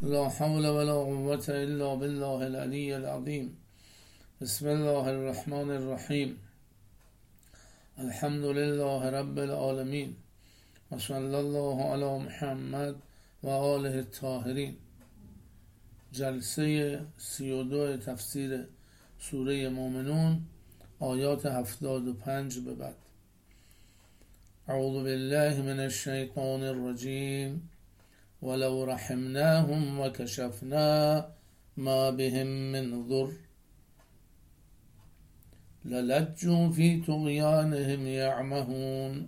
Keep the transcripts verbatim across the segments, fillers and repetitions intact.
لا حول ولا قوة إلا بالله العلي العظيم. بسم الله الرحمن الرحیم. الحمد لله رب العالمین و صلی الله علی محمد و آله الطاهرین. جلسه سی و دو تفسیر سوره مومنون، آیات هفتاد و پنج به بعد. اعوذ بالله من الشیطان الرجیم. ولو رحمناهم وكشفنا ما بهم من ضر للجوا في طغيانهم يعمهون.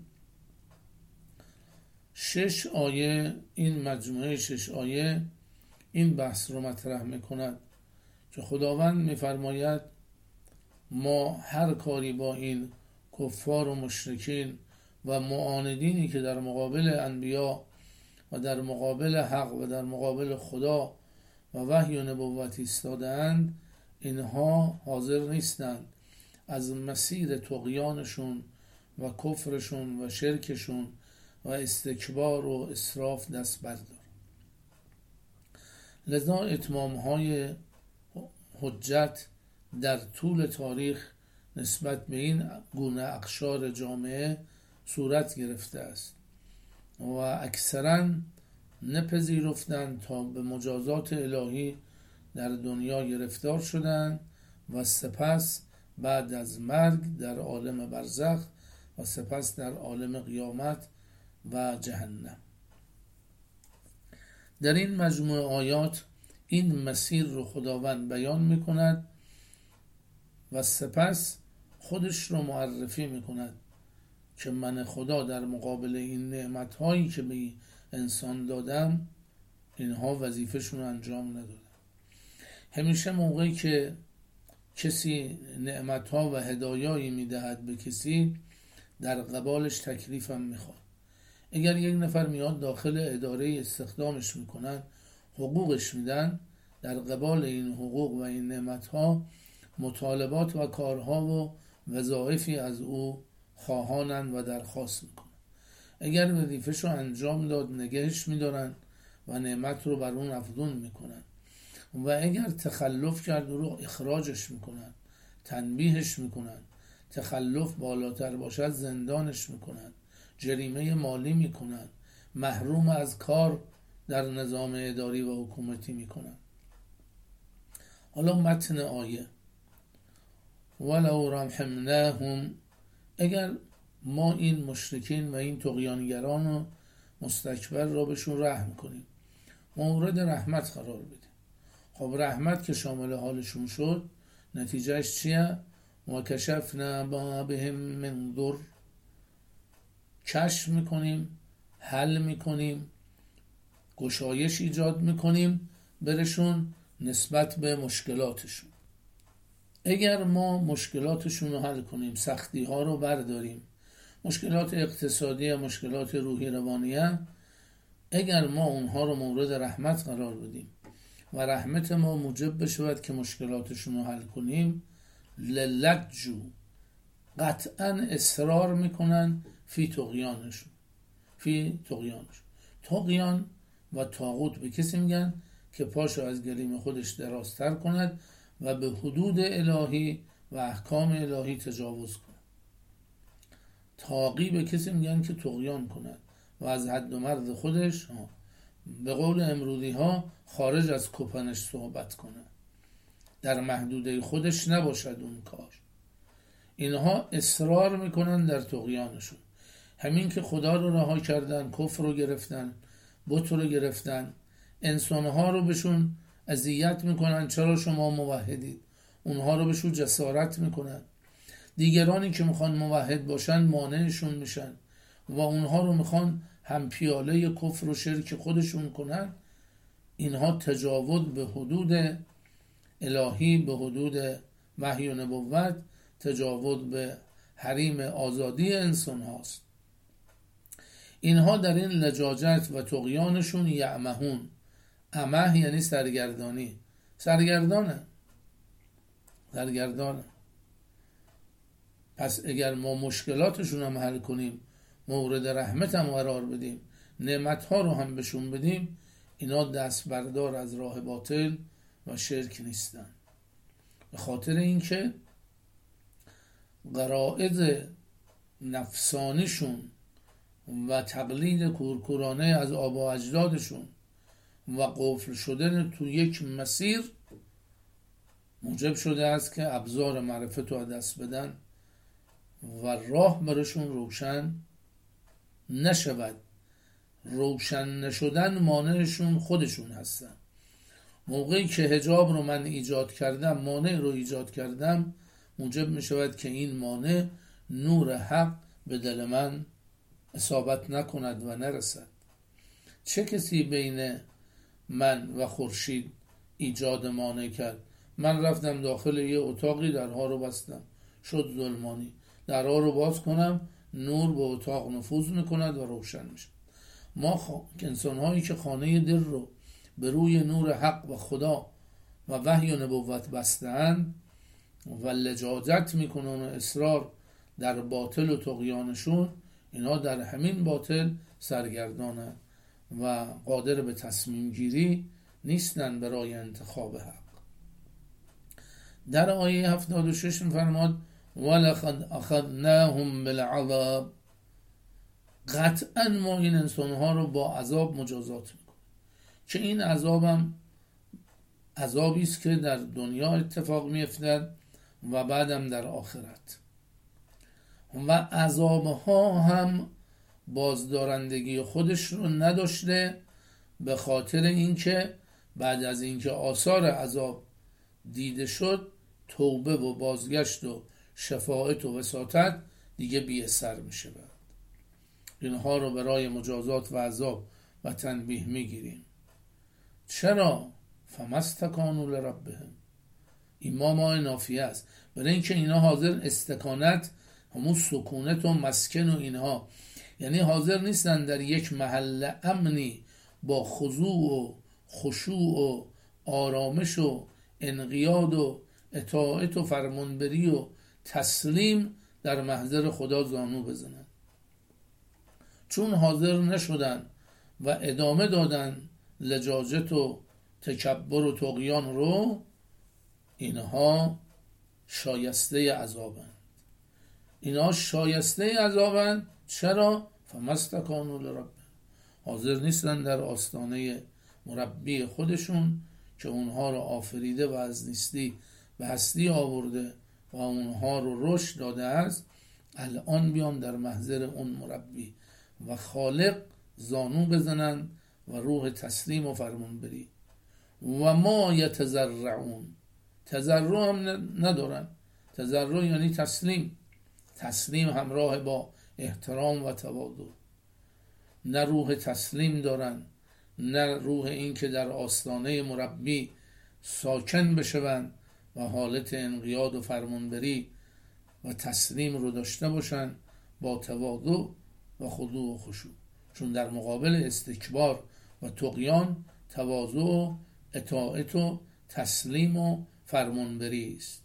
شش آیه، این مجموعه شش آیه این بحث رو مطرح میکند که خداوند میفرماید ما هر کاری با این کفار و مشرکین و معاندینی که در مقابل انبیا و در مقابل حق و در مقابل خدا و وحی و نبوت ایستاده‌اند، اینها حاضر نیستند از مسیر طغیانشون و کفرشون و شرکشون و استکبار و اسراف دست بردار. لذا اتمام‌های حجت در طول تاریخ نسبت به این گونه اقشار جامعه صورت گرفته است و اکثرا نپذیرفتند تا به مجازات الهی در دنیا گرفتار شدند و سپس بعد از مرگ در عالم برزخ و سپس در عالم قیامت و جهنم. در این مجموعه آیات این مسیر رو خداوند بیان میکند و سپس خودش رو معرفی میکند که من خدا در مقابل این نعمت‌هایی که به انسان دادم، اینها وظیفه‌شون رو انجام ندادن. همیشه موقعی که کسی نعمت‌ها و هدایایی میدهد به کسی، در قبالش تکلیف هم میخواد. اگر یک نفر میاد داخل اداره استخدامش میکنن، حقوقش میدن، در قبال این حقوق و این نعمت‌ها مطالبات و کارها و وظایفی از او خواهانند و درخواست میکنن. اگر وظیفه‌ش رو انجام داد، نگهش میدارن و نعمت رو بر اون افزون میکنن و اگر تخلف کرد رو اخراجش میکنن، تنبیهش میکنن. تخلف بالاتر باشد زندانش میکنن، جریمه مالی میکنن، محروم از کار در نظام اداری و حکومتی میکنن. حالا متن آیه: ولو رحمناهم، اگر ما این مشرکین و این طغیانگران و مستکبر را بهشون رحم کنیم، مورد رحمت قرار بدیم. خب رحمت که شامل حالشون شد، نتیجهش چیه؟ و کشفنا ما بهم من ضر، کشف میکنیم، حل میکنیم، گشایش ایجاد میکنیم برشون نسبت به مشکلاتشون. اگر ما مشکلاتشون رو حل کنیم، سختی ها رو برداریم، مشکلات اقتصادی، مشکلات روحی روانیه، اگر ما اونها رو مورد رحمت قرار بدیم و رحمت ما موجب بشود که مشکلاتشون رو حل کنیم، للجو، قطعا اصرار میکنن فی طغیانشون فی طغیانشون طغیان و طاغوت به کسی میگن که پاشو از گلیم خودش درازتر کند و به حدود الهی و احکام الهی تجاوز کند. طاغی به کسی میگن که طغیان کند و از حد و مرز خودش، به قول امروزی ها، خارج از کپنش صحبت کنه، در محدوده خودش نباشد اون کار. اینها اصرار میکنن در طغیانشون. همین که خدا رو رها کردن، کفر رو گرفتن، بت رو گرفتن، انسانها رو بهشون اذیت میکنن. چرا شما موحدید؟ اونها رو بهشون جسارت میکنن. دیگرانی که میخوان موحد باشن مانعشون میشن و اونها رو میخوان هم پیاله کفر و شرک خودشون کنن. اینها تجاوز به حدود الهی، به حدود وحی و نبوت، تجاوز به حریم آزادی انسان هاست. اینها در این لجاجت و طغیانشون یعمهون. عمه یعنی سرگردانی، سرگردانه سرگردانه پس اگر ما مشکلاتشون هم حل کنیم، مورد رحمت هم قرار بدیم، نعمتها رو هم بهشون بدیم، اینا دست بردار از راه باطل و شرک نیستن، به خاطر اینکه غرائز نفسانیشون و تقلید کورکورانه از آبا اجدادشون و قفل شدن تو یک مسیر موجب شده است که ابزار معرفت رو دست بدن و راه برشون روشن نشود. روشن نشدن مانعشون خودشون هستن. موقعی که حجاب رو من ایجاد کردم، مانع رو ایجاد کردم، موجب می شود که این مانع نور حق به دل من اصابت نکند و نرسد. چه کسی بین من و خورشید ایجاد مانع کرد؟ من رفتم داخل یه اتاقی، درها رو بستم، شد ظلمانی. درها رو باز کنم، نور به اتاق نفوذ میکند و روشن میشه. ما خ... انسان هایی که خانه دل رو به روی نور حق و خدا و وحی و نبوت بستند و لجاجت میکنن و اصرار در باطل و طغیانشون، اینا در همین باطل سرگردانه و قادر به تصمیم گیری نیستن برای انتخاب حق. در آیه هفتاد و شش فرماد ولقد اخذناهم بالعذاب، قطعا ما این انسانها رو با عذاب مجازات میکنیم که این عذابم عذابی است که در دنیا اتفاق میافتد و بعدم در آخرت، و عذابها هم بازدارندگی خودش رو نداشته، به خاطر اینکه بعد از اینکه آثار عذاب دیده شد توبه و بازگشت و شفاعت و وساطت دیگه بی اثر میشه. بعد اینها رو برای مجازات و عذاب و تنبیه میگیریم. چرا؟ فمستکانوا لربهم، این ما ما نافیه است، برای اینکه اینا حاضر استکانت، همون سکونت و مسکن و اینها، یعنی حاضر نیستن در یک محل امنی با خضوع و خشوع و آرامش و انقیاد و اطاعت و فرمانبری و تسلیم در محضر خدا زانو بزنن. چون حاضر نشدن و ادامه دادن لجاجت و تکبر و طغیان رو، اینها شایسته عذابند. اینها شایسته عذابند. چرا؟ فمستکانوا لربهم، حاضر نیستن در آستانه مربی خودشون که اونها رو آفریده و از نیستی به هستی آورده و اونها رو رشد داده است، الان بیان در محضر اون مربی و خالق زانو بزنن و روح تسلیم و فرمان بری. و ما یتضرعون، تضرع هم ندارن. تضرع یعنی تسلیم، تسلیم همراه با احترام و تواضع. نه روح تسلیم دارن، نه روح این که در آستانه مربی ساکن بشوند و حالت انقیاد و فرمانبری و تسلیم رو داشته باشن با تواضع و خضوع و خشوع. چون در مقابل استکبار و طغیان تواضع و اطاعت و تسلیم و فرمانبری است.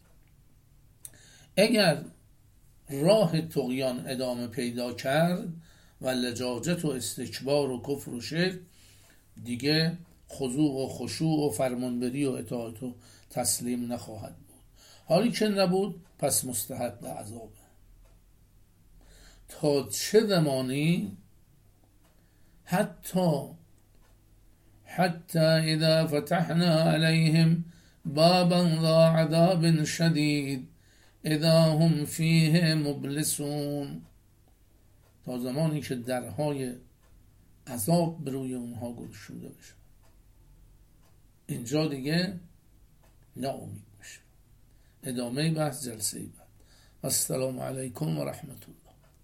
اگر راه طغیان ادامه پیدا کرد و لجاجت و استکبار و کفر و شرک، دیگه خضوع و خشوع و فرمانبری و اطاعت و تسلیم نخواهد بود. حالی که نبود پس مستحق عذاب. تا چه زمانی؟ حتی حتی اذا فتحنا عليهم بابا ذا عذاب شدید اذا هم فیه مبلسون، تا زمانی که درهای عذاب به روی اونها گشوده بشه. اینجا دیگه ناامید میشه. ادامه بحث جلسه بعد. السلام علیکم و رحمت الله.